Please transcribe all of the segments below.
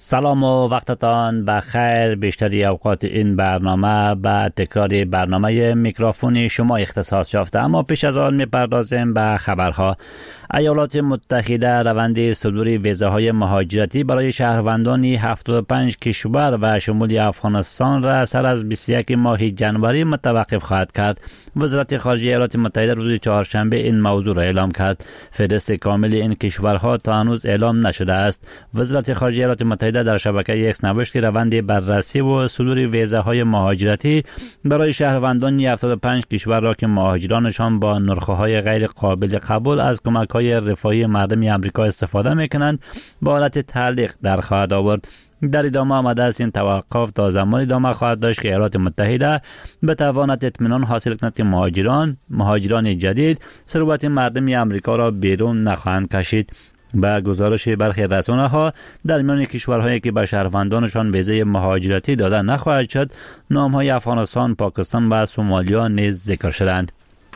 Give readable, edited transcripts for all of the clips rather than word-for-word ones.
سلام و وقتتان بخیر. بیشتری اوقات این برنامه به تکرار برنامه میکروفون شما اختصاص یافته، اما پیش از آن میپردازیم به خبرها. ایالات متحده روند صدور ویزاهای مهاجرتی برای شهروندان 75 کشور و شمول افغانستان را سر از 21 ماه جنوری متوقف خواهد کرد. وزارت خارجه ایالات متحده روز چهارشنبه این موضوع را اعلام کرد. فهرست کامل این کشورها تا هنوز اعلام نشده است. وزارت خارجه ایالات متحده در شبکه اکس نوشت که روند بررسی و صدور ویزاهای مهاجرتی برای شهروندان 75 کشور را که مهاجرانشان با نرخ‌های غیر قابل قبول از کمک‌های رفاهی مردم آمریکا استفاده می‌کنند به حالت تعلیق در خواهد آورد. در ادامه آمده است این توقف تا زمان ادامه خواهد داشت که ایالات متحده بتواند اطمینان حاصل کند که مهاجران جدید ثروت مردم آمریکا را بیرون نخواهند کشید. با گزارش برخی رسانه‌ها در میان کشورهایی که به شهروندانشان ویزای مهاجرتی داده نخواهد شد، نام‌های افغانستان، پاکستان و سومالیا نیز ذکر شدند.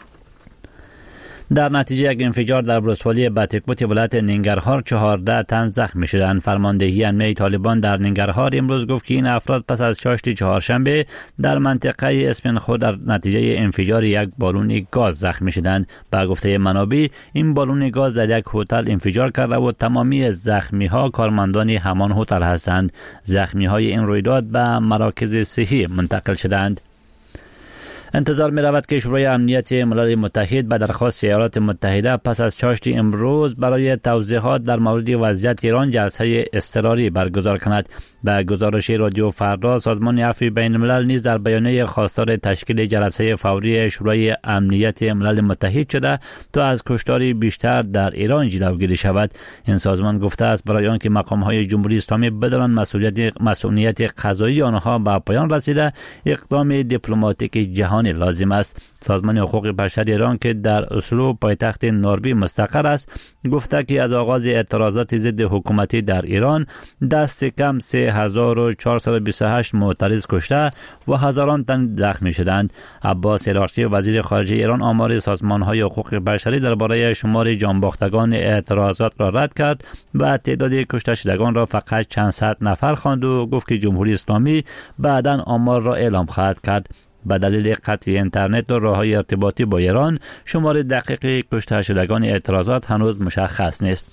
در نتیجه یک انفجار در ولسوالی باتکبوت ولایت ننگرهار 14 تن زخمی شدند. فرماندهی امنیه طالبان در ننگرهار امروز گفت که این افراد پس از چاشت چهارشنبه در منطقه اسپنخو در نتیجه انفجار یک بالون گاز زخمی شدند. با گفته منابع این بالون گاز در یک هتل انفجار کرده و تمامی زخمی ها کارمندان همان هتل هستند. زخمی های این رویداد به مراکز صحی منتقل شدند. انتظار می رود که شورای امنیت ملل متحد به درخواست ایالات متحده پس از چاشت امروز برای توضیحات در مورد وضعیت ایران جلسه اضطراری برگزار کند. به گزارش رادیو فردا، سازمان عفو بین الملل نیز در بیانیه خواستار تشکیل جلسه فوری شورای امنیت ملل متحد شده تا از کشتار بیشتر در ایران جلوگیری شود. این سازمان گفته است برای آنکه مقام‌های جمهوری اسلامی بدانند مسئولیت قضایی آنها به پایان رسیده، اقدام دیپلماتیک جهانی لازم است. سازمان حقوق بشر ایران که در اسلو پایتخت نروژ مستقر است گفته که از آغاز اعتراضات ضد حکومتی در ایران دست کم 3428 معترض کشته و هزاران تن زخمی شدند. عباس عراقچی وزیر خارجه ایران آمار سازمان‌های حقوق بشری درباره شمار جانباختگان اعتراضات را رد کرد و تعداد کشته شدگان را فقط چند صد نفر خواند و گفت که جمهوری اسلامی بعداً آمار را اعلام خواهد کرد. به دلیل قطع اینترنت و راه‌های ارتباطی با ایران شمار دقیق کشته شدگان اعتراضات هنوز مشخص نیست.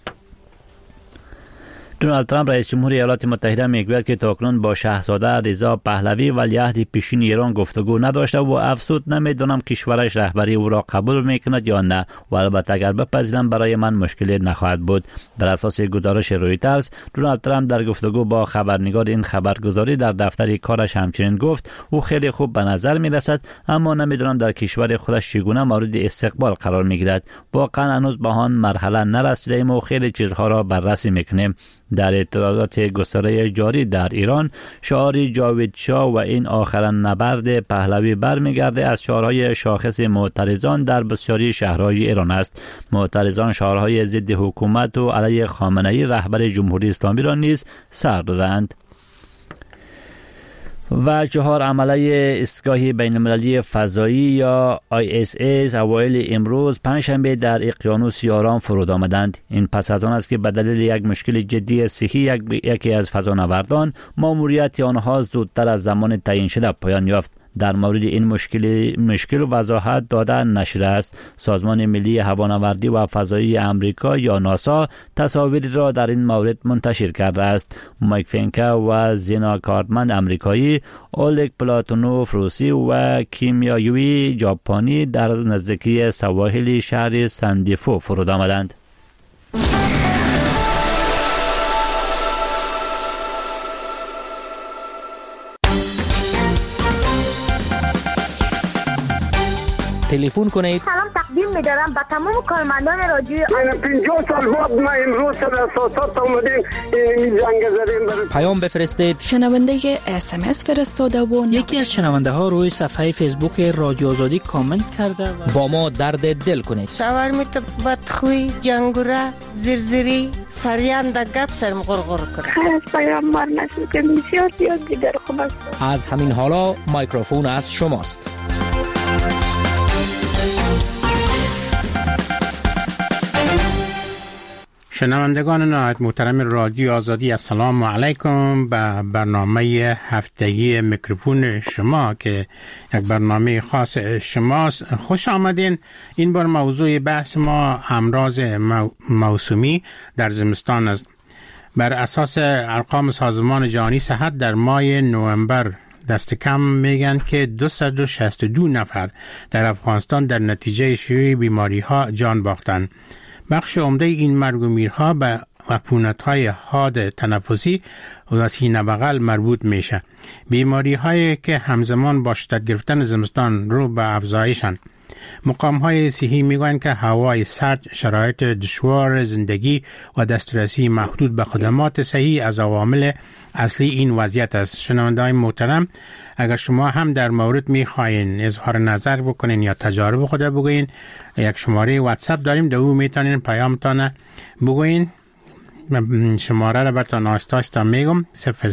دونالد ترامپ رئیس جمهور ایالات متحده میگوید که تاکنون با شاهزاده رضا پهلوی ولیعهد پیشین ایران گفتگو نداشته و افزود نمیدونم کشورش رهبری او را قبول میکند یا نه و البته اگر بپذیرم برای من مشکلی نخواهد بود. بر اساس گزارش رویترز، دونالد ترامپ در گفتگو با خبرنگار این خبرگزاری در دفتر کارش همچنین گفت او خیلی خوب به نظر میرسد، اما نمیدونم در کشور خودش چگونه مورد استقبال قرار میگیرد. واقعا هنوز به آن مرحله نرسیدیم و خیلی چیزها را بررسی میکنیم. در اعتراضات گسترده جاری در ایران، شعار جاوید شاه و این آخرین نبرد پهلوی برمیگرده از شعارهای شاخص معترضان در بسیاری شهرهای ایران است. معترضان شعارهای ضد حکومت و علیه خامنه‌ای رهبر جمهوری اسلامی را نیز سر دادند. و 4 عمله ایستگاه بین المللی فضایی یا ISS اوایل امروز پنجشنبه در اقیانوس آرام فرود آمدند. این پس از آن است که به دلیل یک مشکل جدی صحی یکی از فضانوردان ماموریت آنها زودتر از زمان تعیین شده پایان یافت. در مورد این مشکل وضاحت داده نشده است. سازمان ملی هوانوردی و فضایی آمریکا یا ناسا تصاویری را در این مورد منتشر کرده است. مایک فینکا و زینا کارتمن آمریکایی، اولگ پلاتونوف روسی و کیمیایوی ژاپنی در نزدیکی سواحل شهر ساندیفو فرود آمدند. تلفن کنید. سلام تقدیم می‌دارم به تمام کارمندان رادیو. من 50 سال بعد ما امروز در اساسات اومدیم این جنگ زدیم. پیام بفرستید. شنونده SMS فرستاده و یکی از شنونده ها روی صفحه فیسبوک رادیو آزادی کامنت کرده و با ما درد دل کنید. شاورمیت بدخوی، جنگوره، زرزری، سریان در گپ سرم غرغر کرد. خیر از پیامبر نسل که بسیار زیاد دیگر خوب است. از همین حالا میکروفون از شماست. شنوندگان نهایت محترم رادیو آزادی، السلام علیکم. به برنامه هفتگی میکروفون شما که یک برنامه خاص شماست خوش آمدین. این بار موضوع بحث ما امراض موسمی در زمستان است. بر اساس ارقام سازمان جهانی صحت در ماه نوامبر دست کم میگن که 262 نفر در افغانستان در نتیجه شیوع بیماری ها جان باختن. بخش عمده این مرگ و میرها به عفونت‌های حاد تنفسی و سینه بغل مربوط میشه. بیماری هایی که همزمان با شدت گرفتن زمستان رو به افزایشن. مقام های صحی میگوین که هوای سرد، شرایط دشوار زندگی و دسترسی محدود به خدمات صحی از عوامل اصلی این وضعیت است. شنونده‌های محترم، اگر شما هم در مورد میخواین اظهار نظر بکنین یا تجارب خود بگوین، یک شماره واتساپ داریم، در اون میتونین پیامتان بگوین. شماره را براتون آهسته میگم: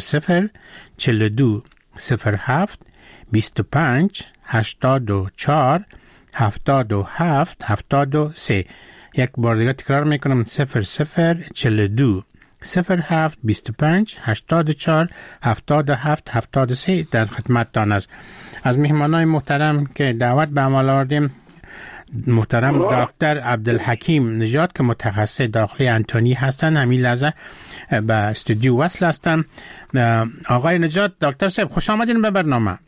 0042 07 25 84 77 73. یک بار دیگه تکرار میکنم: 0042 07 25 84 77 73 در خدمتتان است. از مهمانای محترم که دعوت به عمل آوردیم، محترم دکتر عبدالحکیم نژاد که متخصص داخلی انتونی هستن، همین لحظه به استودیو وصل هستن. آقای نژاد، دکتر صاحب خوش آمدین به برنامه.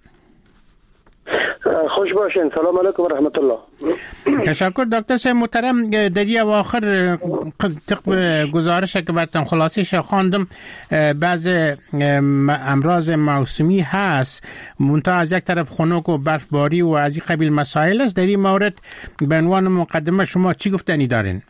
خوش باشین. سلام علیکم و رحمت الله. تشکر دکتر صاحب محترم. در این اواخر طبق گزارش که براتون خلاصیش خواندم، بعض امراض موسمی هست، منتها از یک طرف خنک و برفباری و از این قبیل مسائل است. در این مورد به عنوان مقدمه شما چی گفتنی دارین؟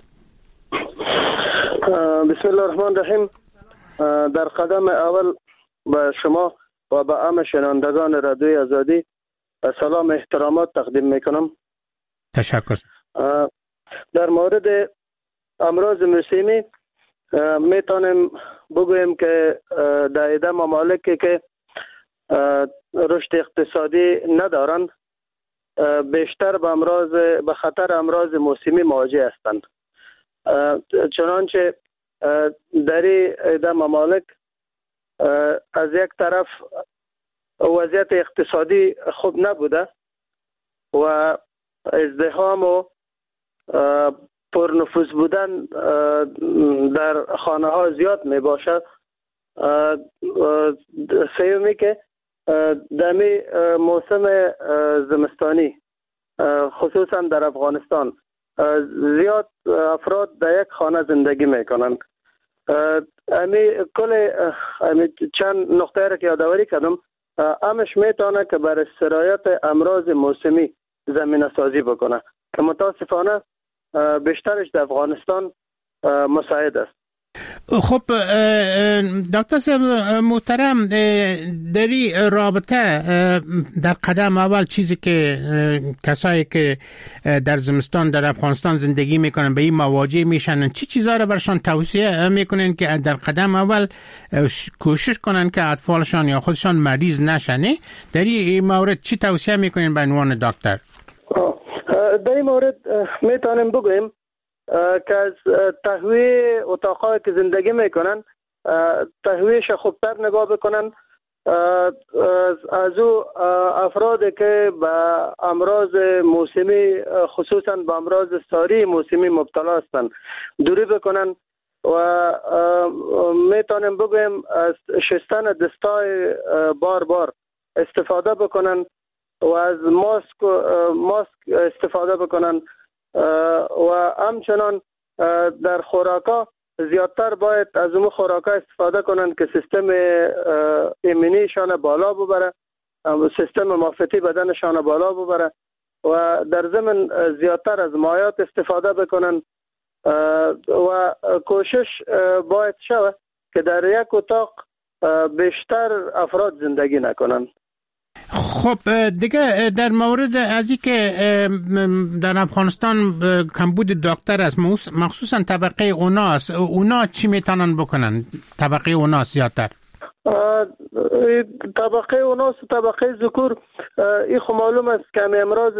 بسم الله الرحمن الرحیم. در قدم اول به شما و به عام شنوندگان رادیوی آزادی سلام احترامات تقدیم میکنم. تشکر. در مورد امراض موسمی میتونیم بگوییم که در ایده ممالکی که رشد اقتصادی ندارند بیشتر به خطر امراض موسمی مواجه هستند. چنانچه در ایده ممالک از یک طرف وضعیت اقتصادی خوب نبوده و ازدحام و پرنفوذ بودن در خانه ها زیاد می باشد. سیومی که دمی موسم زمستانی خصوصا در افغانستان زیاد افراد در یک خانه زندگی می کنند. چند نقطه را که یادآوری کردم امش میتونه که برای سرایت امراض موسمی زمینه سازی بکنه که متاسفانه بیشترش در افغانستان مساعد است. خب دکتر صاحب محترم، در این رابطه در قدم اول چیزی که کسایی که در زمستان در افغانستان زندگی میکنن به این مواجه میشن، چی چیزا رو برشان توصیه میکنن که در قدم اول کوشش کنن که اطفالشان یا خودشان مریض نشنه؟ در این مورد چی توصیه میکنین به عنوان دکتر؟ در این مورد میتونیم بگویم که از تهویه اتاقایی که زندگی میکنن تهویهش خوبتر نگاه بکنن. از او افرادی که به امراض موسمی خصوصا به امراض ساری موسمی مبتلا هستند دوری بکنن و میتونیم بگویم از شستن دستای بار بار استفاده بکنن و از ماسک استفاده بکنن و همچنان در خوراکا زیادتر باید از اون خوراکا استفاده کنن که سیستم ایمنیشان بالا ببره، سیستم معافیتی بدنشان بالا ببره و در ضمن زیادتر از مایات استفاده بکنن و کوشش باید شود که در یک اتاق بیشتر افراد زندگی نکنن. خب دیگه در مورد از این که در افغانستان کمبود دکتر است، مخصوصا طبقه اوناس، اونا چی میتونن بکنن؟ طبقه اوناس زیادتر طبقه اوناس و طبقه ذکور این خب معلوم است که امراض